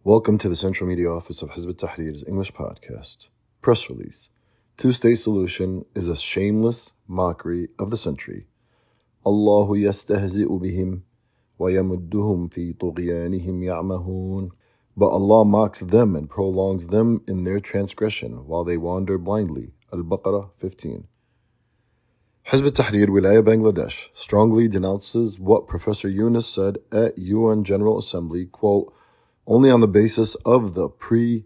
Welcome to the Central Media Office of Hizb ut-Tahrir's English podcast. Press release. Two-state solution is a shameless mockery of the century. Allahu yastahzi'u bihim wa yamudduhum fi tughyanihim ya'mahun. But Allah mocks them and prolongs them in their transgression while they wander blindly. Al-Baqarah 15. Hizb ut-Tahrir Wilaya Bangladesh strongly denounces what Professor Yunus said at UN General Assembly, quote, only on the basis of the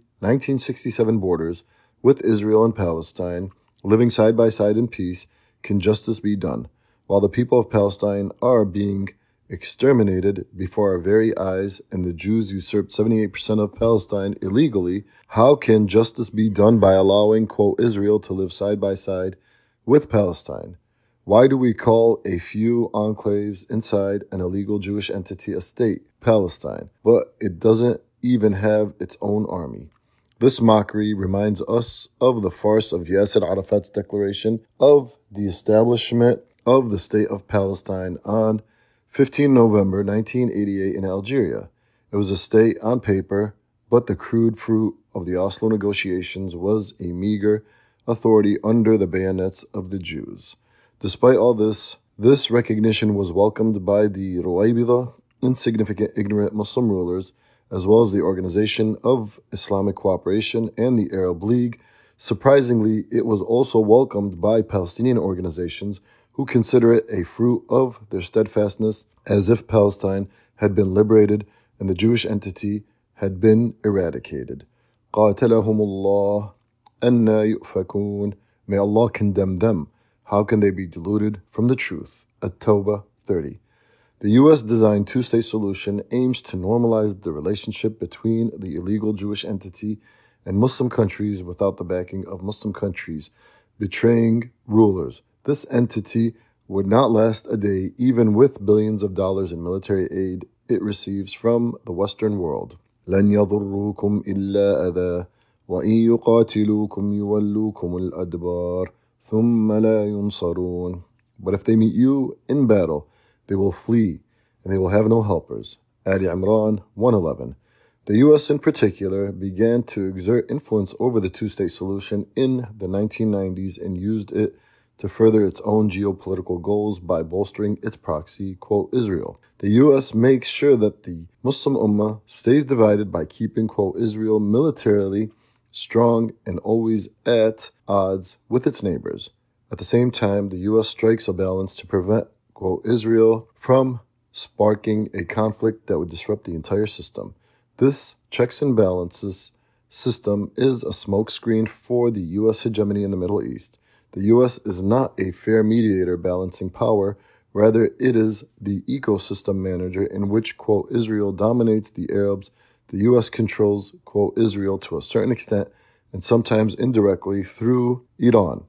pre-1967 borders with Israel and Palestine, living side by side in peace, can justice be done. While the people of Palestine are being exterminated before our very eyes and the Jews usurped 78% of Palestine illegally, how can justice be done by allowing, quote, Israel to live side by side with Palestine? Why do we call a few enclaves inside an illegal Jewish entity a state, Palestine, but it doesn't even have its own army? This mockery reminds us of the farce of Yasser Arafat's declaration of the establishment of the State of Palestine on 15 November 1988 in Algeria. It was a state on paper, but the crude fruit of the Oslo negotiations was a meager authority under the bayonets of the Jews. Despite all this recognition was welcomed by the Ruwaybida, insignificant ignorant Muslim rulers, as well as the Organization of Islamic Cooperation and the Arab League. Surprisingly, it was also welcomed by Palestinian organizations who consider it a fruit of their steadfastness, as if Palestine had been liberated and the Jewish entity had been eradicated. قَاتَلَهُمُ اللَّهُ أَنَّا يُؤْفَكُونَ. May Allah condemn them. How can they be deluded from the truth? At-Tawbah 30. The U.S.-designed two-state solution aims to normalize the relationship between the illegal Jewish entity and Muslim countries without the backing of Muslim countries betraying rulers. This entity would not last a day, even with billions of dollars in military aid it receives from the Western world. لَنْ يَضُرُّوكُمْ إِلَّا أَذَى وَإِنْ يُقَاتِلُوكُمْ يُوَلُّوكُمُ الْأَدْبَارِ ثُمَّ لَا يُنْصَرُونَ. But if they meet you in battle, they will flee, and they will have no helpers. Ali Imran 111. The U.S. in particular began to exert influence over the two-state solution in the 1990s and used it to further its own geopolitical goals by bolstering its proxy, quote, Israel. The U.S. makes sure that the Muslim Ummah stays divided by keeping, quote, Israel militarily strong and always at odds with its neighbors. At the same time, the U.S. strikes a balance to prevent, quote, Israel from sparking a conflict that would disrupt the entire system. This checks and balances system is a smokescreen for the U.S. hegemony in the Middle East. The U.S. is not a fair mediator balancing power. Rather, it is the ecosystem manager in which, quote, Israel dominates the Arabs. The U.S. controls, quote, Israel to a certain extent and sometimes indirectly through Iran.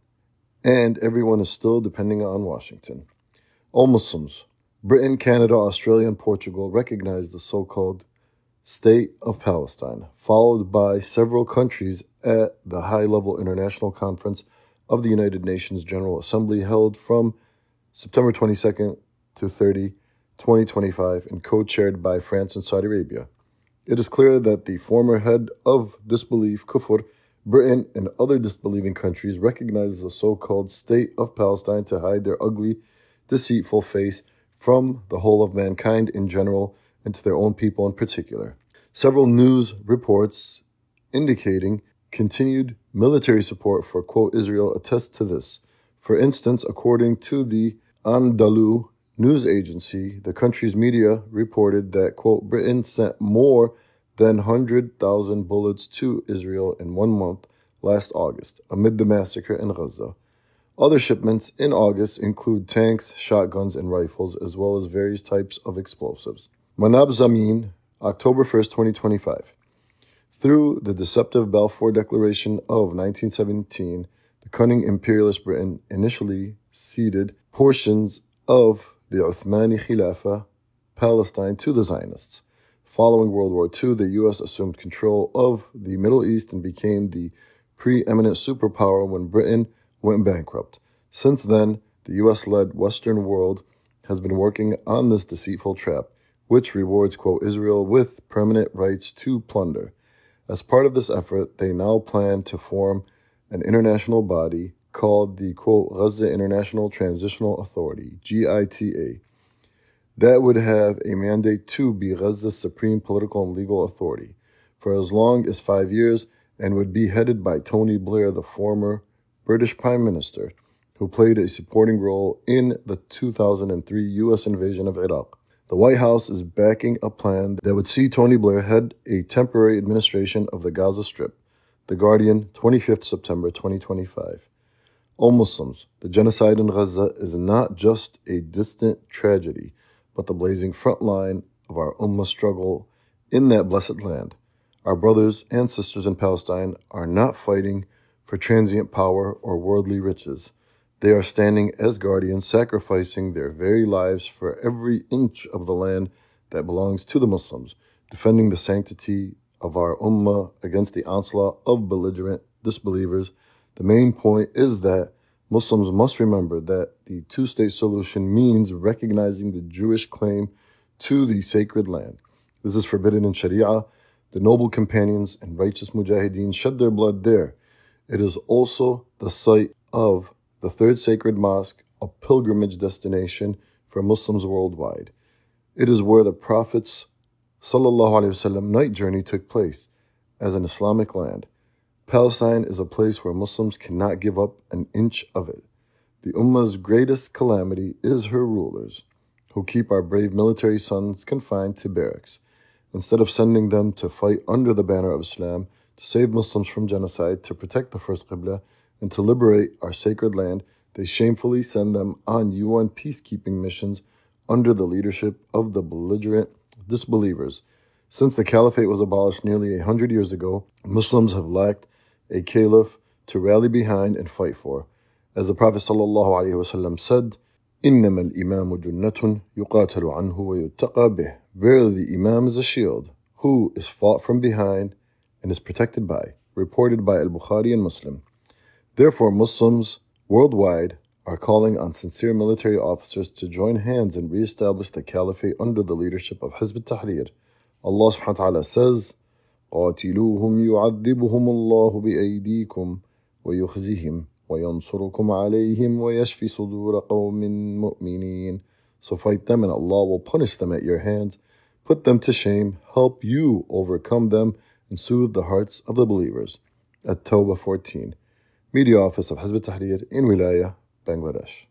And everyone is still depending on Washington. All Muslims, Britain, Canada, Australia, and Portugal recognize the so-called State of Palestine, followed by several countries at the high-level international conference of the United Nations General Assembly held from September 22nd to 30, 2025, and co-chaired by France and Saudi Arabia. It is clear that the former head of disbelief, Kufr, Britain, and other disbelieving countries recognize the so-called State of Palestine to hide their ugly, deceitful face from the whole of mankind in general and to their own people in particular. Several news reports indicating continued military support for, quote, Israel attest to this. For instance, according to the Anadolu news agency, the country's media reported that, quote, Britain sent more than 100,000 bullets to Israel in 1 month last August, amid the massacre in Gaza. Other shipments in August include tanks, shotguns, and rifles, as well as various types of explosives. Manab Zamin, October 1st, 2025. Through the deceptive Balfour Declaration of 1917, the cunning imperialist Britain initially ceded portions of the Uthmani Khilafah, Palestine, to the Zionists. Following World War II, the U.S. assumed control of the Middle East and became the preeminent superpower when Britain went bankrupt. Since then, the U.S.-led Western world has been working on this deceitful trap, which rewards, quote, Israel with permanent rights to plunder. As part of this effort, they now plan to form an international body called the, quote, Gaza International Transitional Authority, GITA, that would have a mandate to be Gaza's supreme political and legal authority for as long as 5 years and would be headed by Tony Blair, the former British Prime Minister, who played a supporting role in the 2003 U.S. invasion of Iraq. The White House is backing a plan that would see Tony Blair head a temporary administration of the Gaza Strip. The Guardian, 25th September 2025. O Muslims, the genocide in Gaza is not just a distant tragedy, but the blazing front line of our Ummah struggle in that blessed land. Our brothers and sisters in Palestine are not fighting for transient power or worldly riches. They are standing as guardians, sacrificing their very lives for every inch of the land that belongs to the Muslims, defending the sanctity of our Ummah against the onslaught of belligerent disbelievers. The main point is that Muslims must remember that the two-state solution means recognizing the Jewish claim to the sacred land. This is forbidden in Sharia. The noble companions and righteous mujahideen shed their blood there. It is also the site of the third sacred mosque, a pilgrimage destination for Muslims worldwide. It is where the Prophet's ﷺ night journey took place as an Islamic land. Palestine is a place where Muslims cannot give up an inch of it. The Ummah's greatest calamity is her rulers, who keep our brave military sons confined to barracks. Instead of sending them to fight under the banner of Islam, to save Muslims from genocide, to protect the first Qibla, and to liberate our sacred land, they shamefully send them on UN peacekeeping missions under the leadership of the belligerent disbelievers. Since the caliphate was abolished nearly 100 years ago, Muslims have lacked a caliph to rally behind and fight for. As the Prophet ﷺ said, إِنَّمَا الْإِمَامُ جُنَّةٌ يُقَاتَلُ عَنْهُ وَيُتَّقَى بِهِ. Verily, the Imam is a shield, who is fought from behind and is protected by. Reported by Al-Bukhari and Muslim. Therefore, Muslims worldwide are calling on sincere military officers to join hands and re-establish the caliphate under the leadership of Hizb ut-Tahrir. Allah subhanahu wa ta'ala says, قَاتِلُوهُمْ يُعَذِّبُهُمُ اللَّهُ بِأَيْدِيكُمْ وَيُخْزِهِمْ وَيَنْصُرُكُمْ عَلَيْهِمْ وَيَشْفِ صُدُورَ قَوْمٍ مُؤْمِنِينَ. So fight them and Allah will punish them at your hands, put them to shame, help you overcome them, and soothe the hearts of the believers. At-Tawbah 14. Media Office of Hizb ut-Tahrir in Wilaya, Bangladesh.